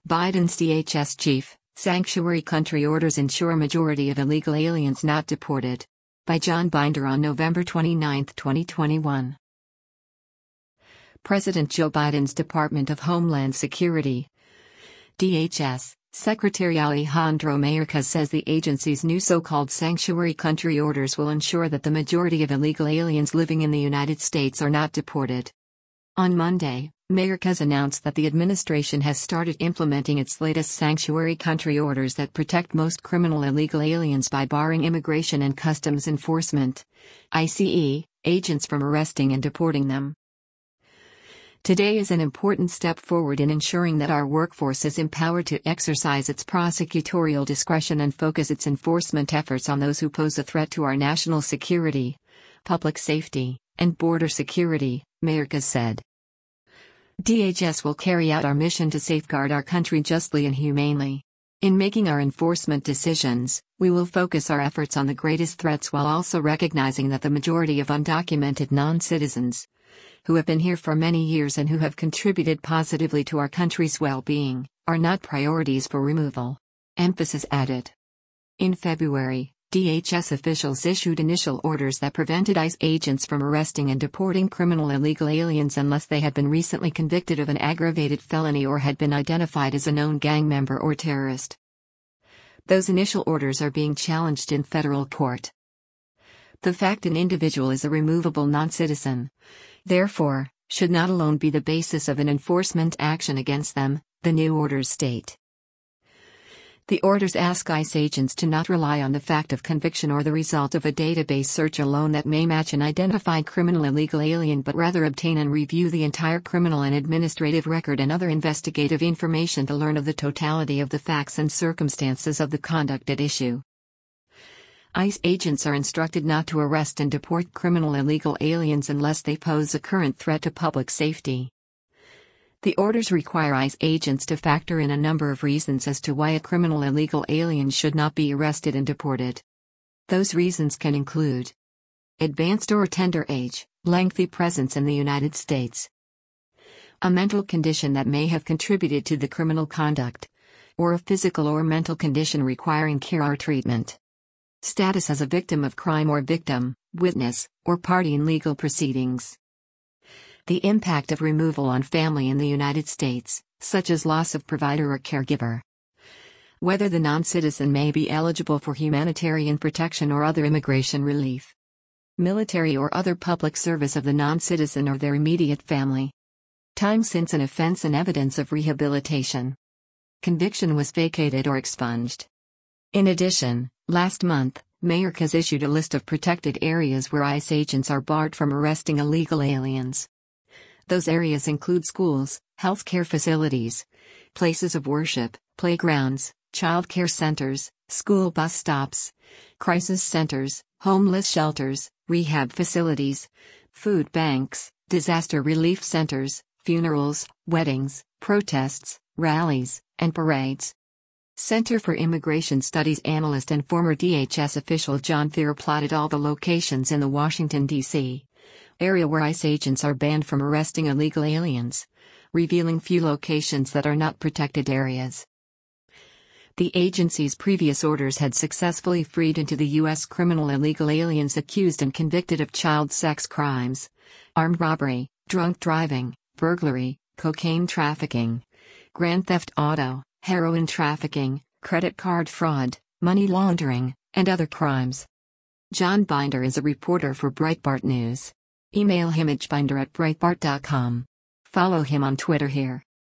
Biden's DHS chief, sanctuary country orders ensure majority of illegal aliens not deported. By John Binder on November 29, 2021. President Joe Biden's Department of Homeland Security, DHS, Secretary Alejandro Mayorkas says the agency's new so-called sanctuary country orders will ensure that the majority of illegal aliens living in the United States are not deported. On Monday, Mayorkas announced that the administration has started implementing its latest sanctuary country orders that protect most criminal illegal aliens by barring Immigration and Customs Enforcement (ICE) agents from arresting and deporting them. Today is an important step forward in ensuring that our workforce is empowered to exercise its prosecutorial discretion and focus its enforcement efforts on those who pose a threat to our national security, public safety, and border security, Mayorkas said. DHS will carry out our mission to safeguard our country justly and humanely. In making our enforcement decisions, we will focus our efforts on the greatest threats while also recognizing that the majority of undocumented non-citizens, who have been here for many years and who have contributed positively to our country's well-being, are not priorities for removal. Emphasis added. In February, DHS officials issued initial orders that prevented ICE agents from arresting and deporting criminal illegal aliens unless they had been recently convicted of an aggravated felony or had been identified as a known gang member or terrorist. Those initial orders are being challenged in federal court. The fact an individual is a removable non-citizen, therefore, should not alone be the basis of an enforcement action against them, the new orders state. The orders ask ICE agents to not rely on the fact of conviction or the result of a database search alone that may match an identified criminal illegal alien but rather obtain and review the entire criminal and administrative record and other investigative information to learn of the totality of the facts and circumstances of the conduct at issue. ICE agents are instructed not to arrest and deport criminal illegal aliens unless they pose a current threat to public safety. The orders require ICE agents to factor in a number of reasons as to why a criminal illegal alien should not be arrested and deported. Those reasons can include advanced or tender age, lengthy presence in the United States, a mental condition that may have contributed to the criminal conduct, or a physical or mental condition requiring care or treatment, status as a victim of crime or victim, witness, or party in legal proceedings. The impact of removal on family in the United States, such as loss of provider or caregiver. Whether the non-citizen may be eligible for humanitarian protection or other immigration relief. Military or other public service of the non-citizen or their immediate family. Time since an offense and evidence of rehabilitation. Conviction was vacated or expunged. In addition, last month, Mayorkas issued a list of protected areas where ICE agents are barred from arresting illegal aliens. Those areas include schools, healthcare facilities, places of worship, playgrounds, child care centers, school bus stops, crisis centers, homeless shelters, rehab facilities, food banks, disaster relief centers, funerals, weddings, protests, rallies, and parades. Center for Immigration Studies analyst and former DHS official John Thier plotted all the locations in the Washington, D.C. area where ICE agents are banned from arresting illegal aliens, revealing few locations that are not protected areas. The agency's previous orders had successfully freed into the U.S. criminal illegal aliens accused and convicted of child sex crimes, armed robbery, drunk driving, burglary, cocaine trafficking, grand theft auto, heroin trafficking, credit card fraud, money laundering, and other crimes. John Binder is a reporter for Breitbart News. Email him at binder@breitbart.com. Follow him on Twitter here.